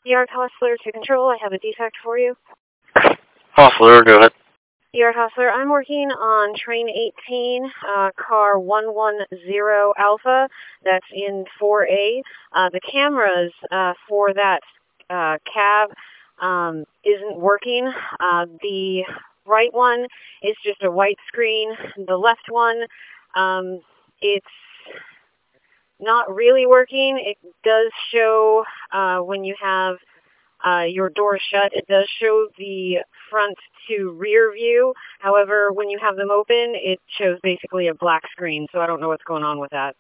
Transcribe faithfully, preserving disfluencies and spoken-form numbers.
Yard Hostler to Control, I have a defect for you. Hostler, go ahead. Yard Hostler, I'm working on train eighteen, uh, car one one zero Alpha, that's in four A. Uh, the cameras uh, for that uh, cab um, isn't working. Uh, the right one is just a white screen. The left one, um, it's not really working. It does show uh, when you have uh, your door shut, it does show the front to rear view. However, when you have them open, it shows basically a black screen, so I don't know what's going on with that.